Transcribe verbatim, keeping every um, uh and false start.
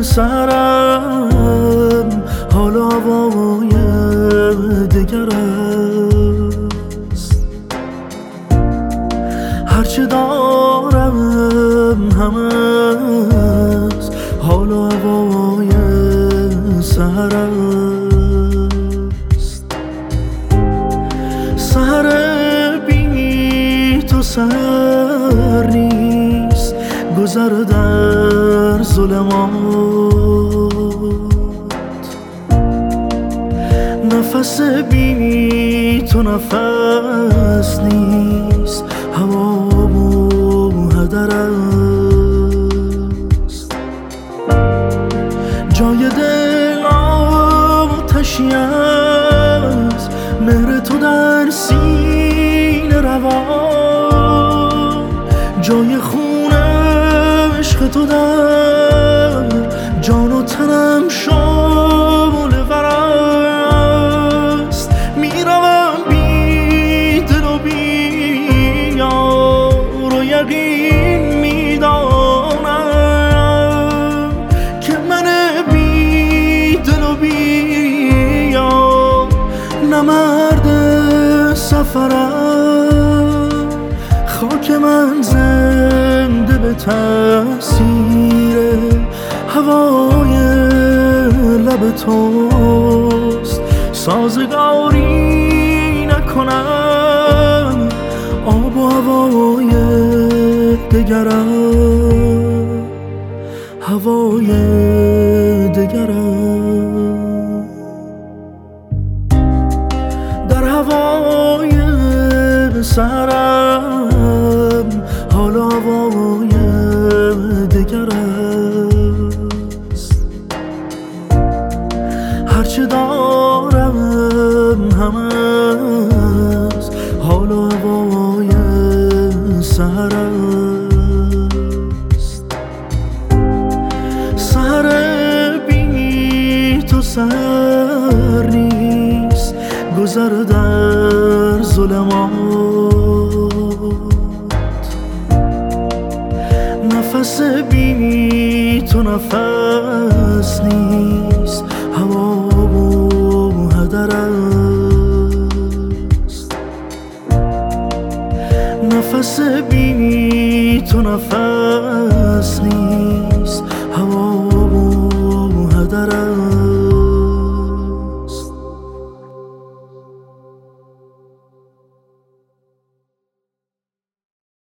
سرم حال هوای دگر است. هرچه دارم هم از حال هوای سحر است. سحر بی تو سحر نیست، گذر در ظلمات. نفس بی تو نفس نیست، هوا و هدر است. جای دل آتشی است، مهر تو در سینه روان. جای خون عشق تو در جان و تنم شعله ور است. میروم بی دل و بی یار و یقین میدانم که من بی دل و بی یار نه مرد سفرم. خاک من زنده به تأثیر هوای لب توست. سازگاری نکنم آب و هوای دگرم، هوای دگرم. در هوای سرم حال هوای دگر است. هرچه دارم هم از حال هوای سحر است. سحر بی تو سحر نیست، گذر در ظلمات. نفس بی تو نفس نیست، هوا و هدر است. نفس بی تو نفس نیست،